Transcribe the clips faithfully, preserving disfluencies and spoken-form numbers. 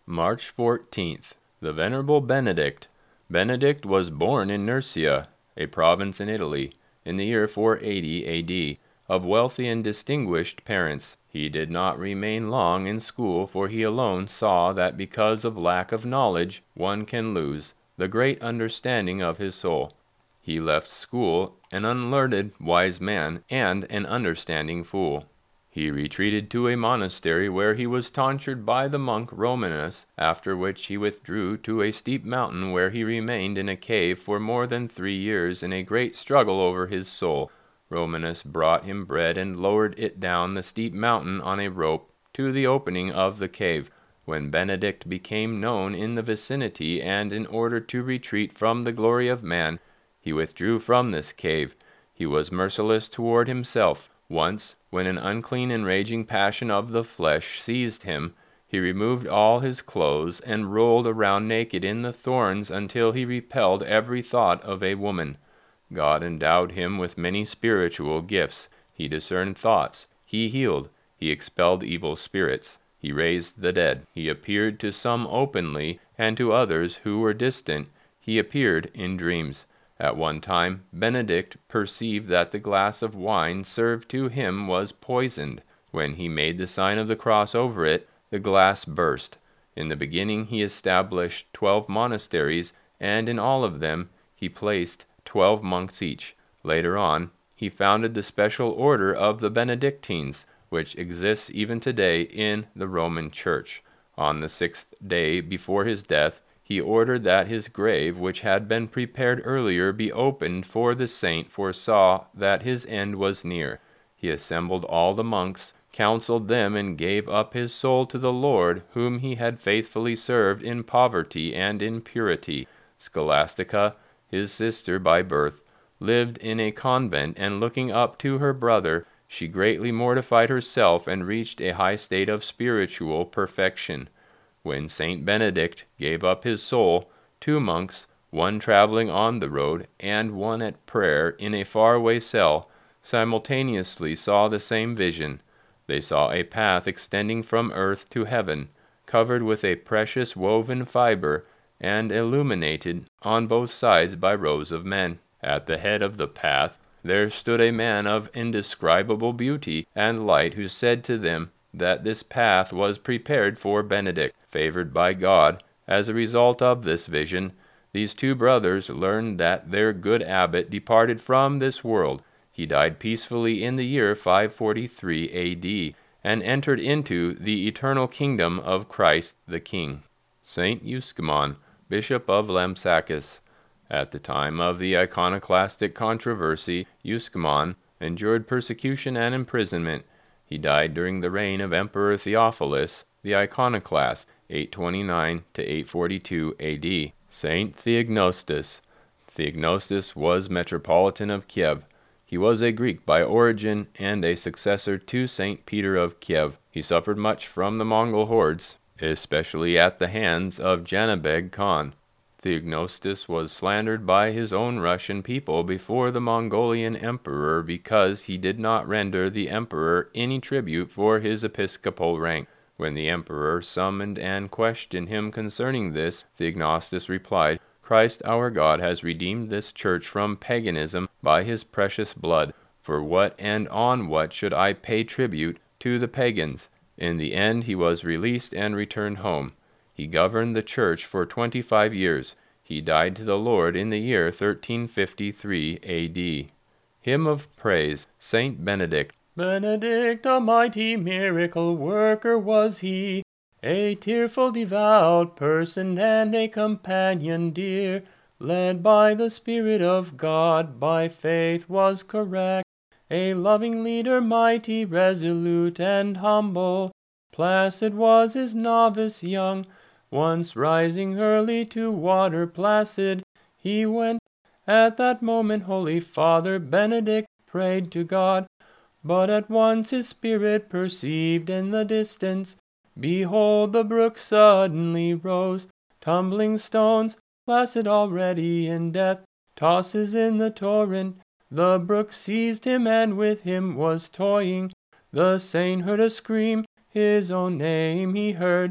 March fourteenth. The Venerable Benedict. Benedict was born in Nursia, a province in Italy, in the year four eighty A D, of wealthy and distinguished parents. He did not remain long in school, for he alone saw that because of lack of knowledge one can lose the great understanding of his soul. He left school an unlearned wise man and an understanding fool. He retreated to a monastery where he was tonsured by the monk Romanus, after which he withdrew to a steep mountain where he remained in a cave for more than three years in a great struggle over his soul. Romanus brought him bread and lowered it down the steep mountain on a rope to the opening of the cave. When Benedict became known in the vicinity, and in order to retreat from the glory of man, he withdrew from this cave, he was merciless toward himself. Once, when an unclean and raging passion of the flesh seized him, he removed all his clothes and rolled around naked in the thorns until he repelled every thought of a woman. God endowed him with many spiritual gifts. He discerned thoughts, he healed, he expelled evil spirits, he raised the dead, he appeared to some openly, and to others who were distant he appeared in dreams. At one time, Benedict perceived that the glass of wine served to him was poisoned. When he made the sign of the cross over it, the glass burst. In the beginning he established twelve monasteries, and in all of them he placed twelve monks each. Later on, he founded the special order of the Benedictines, which exists even today in the Roman Church. On the sixth day before his death, he ordered that his grave, which had been prepared earlier, be opened, for the saint foresaw that his end was near. He assembled all the monks, counseled them, and gave up his soul to the Lord, whom he had faithfully served in poverty and in purity. Scholastica, his sister by birth, lived in a convent, and looking up to her brother, she greatly mortified herself and reached a high state of spiritual perfection. When Saint Benedict gave up his soul, two monks, one traveling on the road and one at prayer in a faraway cell, simultaneously saw the same vision. They saw a path extending from earth to heaven, covered with a precious woven fiber, and illuminated on both sides by rows of men. At the head of the path there stood a man of indescribable beauty and light, who said to them that this path was prepared for Benedict. Favored by God, as a result of this vision, these two brothers learned that their good abbot departed from this world. He died peacefully in the year five forty-three A D, and entered into the eternal kingdom of Christ the King. Saint Euschymon, Bishop of Lampsacus. At the time of the iconoclastic controversy, Euschymon endured persecution and imprisonment. He died during the reign of Emperor Theophilus the Iconoclast, eight twenty-nine to eight forty-two A D. Saint Theognostus. Theognostus was Metropolitan of Kiev. He was a Greek by origin and a successor to Saint Peter of Kiev. He suffered much from the Mongol hordes, especially at the hands of Janabeg Khan. Theognostus was slandered by his own Russian people before the Mongolian emperor because he did not render the emperor any tribute for his episcopal rank. When the emperor summoned and questioned him concerning this, Theognostus replied, "Christ our God has redeemed this church from paganism by his precious blood. For what and on what should I pay tribute to the pagans?" In the end he was released and returned home. He governed the church for twenty-five years. He died to the Lord in the year thirteen fifty-three A D. Hymn of Praise, Saint Benedict. Benedict, a mighty miracle worker was he, a tearful devout person and a companion dear, led by the Spirit of God, by faith was correct, a loving leader, mighty, resolute, and humble. Placid was his novice young, once rising early to water placid, he went. At that moment Holy Father Benedict prayed to God, but at once his spirit perceived in the distance, behold, the brook suddenly rose, tumbling stones, placid already in death, tosses in the torrent. The brook seized him and with him was toying. The saint heard a scream, his own name he heard.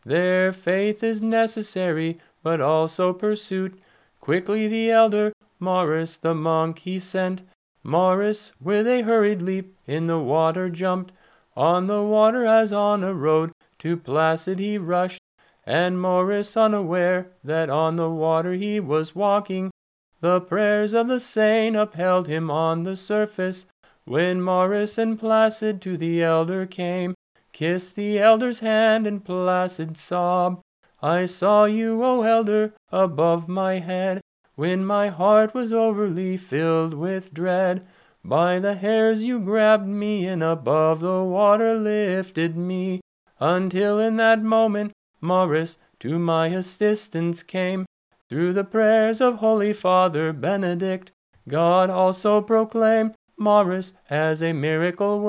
Their faith is necessary, but also pursuit. Quickly the elder Maurice the monk he sent. Maurice with a hurried leap in the water jumped. On the water as on a road to Placid he rushed, and Maurice unaware that on the water he was walking. The prayers of the saint upheld him on the surface. When Maurice and Placid to the elder came, kissed the elder's hand and Placid sobbed, I saw you, O elder, above my head, when my heart was overly filled with dread. By the hairs you grabbed me and above the water lifted me, until in that moment Maurice to my assistance came. Through the prayers of Holy Father Benedict, God also proclaimed Maurice as a miracle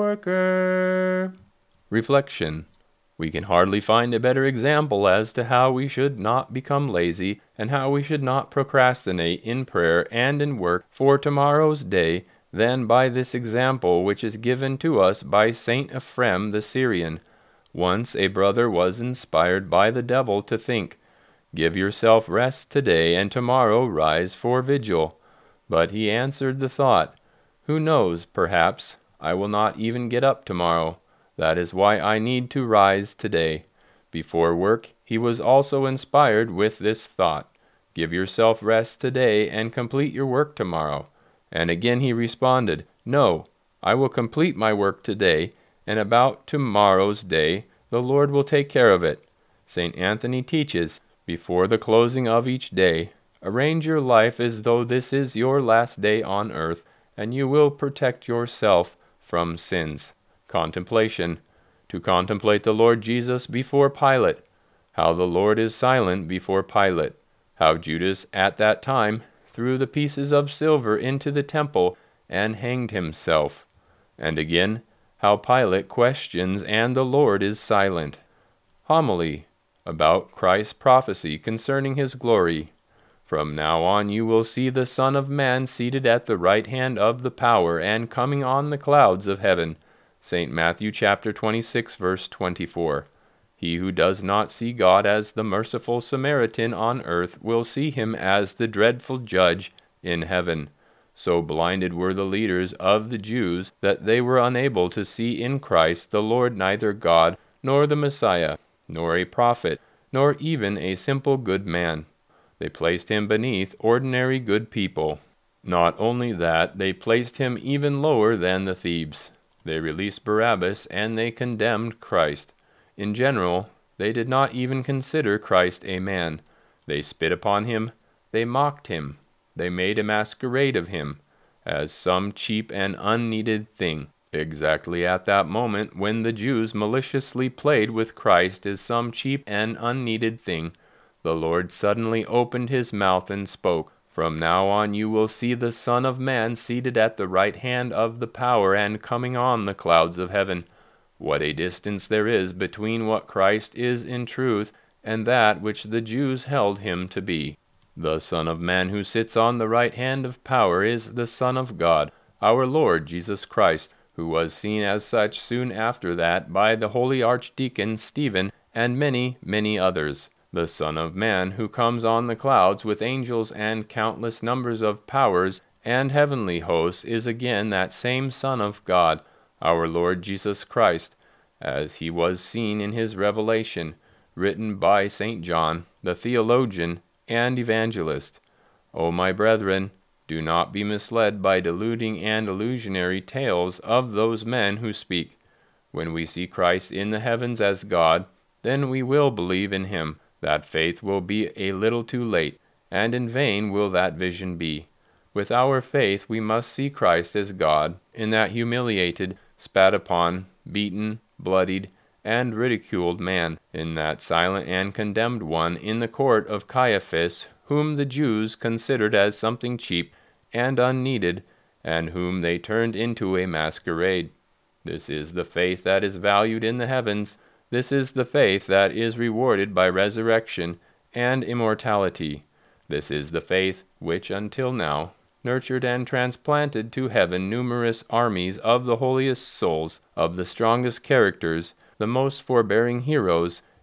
worker. Reflection. We can hardly find a better example as to how we should not become lazy, and how we should not procrastinate in prayer and in work for tomorrow's day, than by this example which is given to us by Saint Ephrem the Syrian. Once a brother was inspired by the devil to think, Give yourself rest today, and tomorrow rise for vigil. But he answered the thought, Who knows, perhaps, I will not even get up tomorrow. That is why I need to rise today. Before work, he was also inspired with this thought, Give yourself rest today, and complete your work tomorrow. And again he responded, No, I will complete my work today, and about tomorrow's day the Lord will take care of it. Saint Anthony teaches, Before the closing of each day, arrange your life as though this is your last day on earth, and you will protect yourself from sins. Contemplation. To contemplate the Lord Jesus before Pilate. How the Lord is silent before Pilate. How Judas at that time threw the pieces of silver into the temple and hanged himself. And again, how Pilate questions and the Lord is silent. Homily. About Christ's prophecy concerning his glory. From now on you will see the Son of Man seated at the right hand of the power and coming on the clouds of heaven. Saint Matthew chapter twenty-six, verse twenty-four. He who does not see God as the merciful Samaritan on earth will see him as the dreadful judge in heaven. So blinded were the leaders of the Jews that they were unable to see in Christ the Lord neither God, nor the Messiah, nor a prophet, nor even a simple good man. They placed him beneath ordinary good people. Not only that, they placed him even lower than the thieves. They released Barabbas, and they condemned Christ. In general, they did not even consider Christ a man. They spit upon him, they mocked him, they made a masquerade of him, as some cheap and unneeded thing. Exactly at that moment when the Jews maliciously played with Christ as some cheap and unneeded thing, the Lord suddenly opened his mouth and spoke, From now on you will see the Son of Man seated at the right hand of the power and coming on the clouds of heaven. What a distance there is between what Christ is in truth and that which the Jews held him to be. The Son of Man who sits on the right hand of power is the Son of God, our Lord Jesus Christ, who was seen as such soon after that by the holy Archdeacon Stephen and many, many others. The Son of Man who comes on the clouds with angels and countless numbers of powers and heavenly hosts is again that same Son of God, our Lord Jesus Christ, as he was seen in his revelation, written by Saint John, the theologian and evangelist. O my brethren, do not be misled by deluding and illusionary tales of those men who speak. When we see Christ in the heavens as God, then we will believe in him. That faith will be a little too late, and in vain will that vision be. With our faith we must see Christ as God, in that humiliated, spat upon, beaten, bloodied, and ridiculed man, in that silent and condemned one in the court of Caiaphas, whom the Jews considered as something cheap and unneeded, and whom they turned into a masquerade. This is the faith that is valued in the heavens. This is the faith that is rewarded by resurrection and immortality. This is the faith which until now nurtured and transplanted to heaven numerous armies of the holiest souls, of the strongest characters, the most forbearing heroes,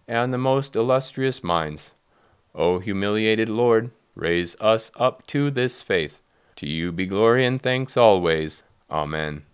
and the most illustrious minds. O humiliated Lord, raise us up to this faith. To you be glory and thanks always. Amen.